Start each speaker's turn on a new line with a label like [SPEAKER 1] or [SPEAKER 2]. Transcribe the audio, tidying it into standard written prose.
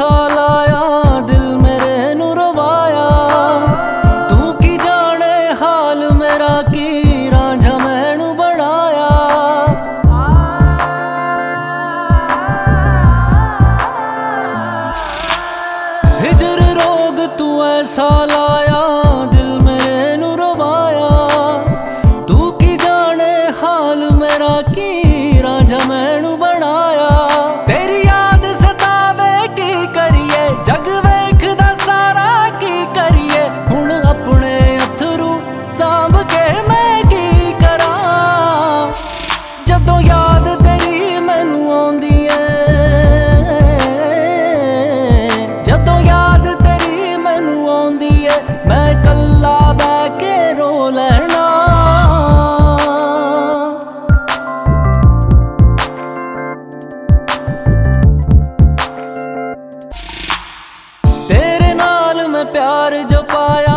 [SPEAKER 1] ऐसा लाया दिल मेरे नू रवाया। तू की जाने हाल मेरा की रांझा मैनू बनाया। हिजर रोग तू ऐसा लाया दिल मेरे नू रवाया। तू की जाने हाल मेरा की रांझा मैनू बनाया। तेरी याद सतावे की करिए जग वेखदा सारा की करिए। हुण अपने अथरू सांभ के मैं की करा। जदों याद तेरी मैनू आउंदी है, जदों याद तेरी मैनू आउंदी है, मैं कल्ला बैठ के रो लेना। तेरे नाल मैं प्यार जो पाया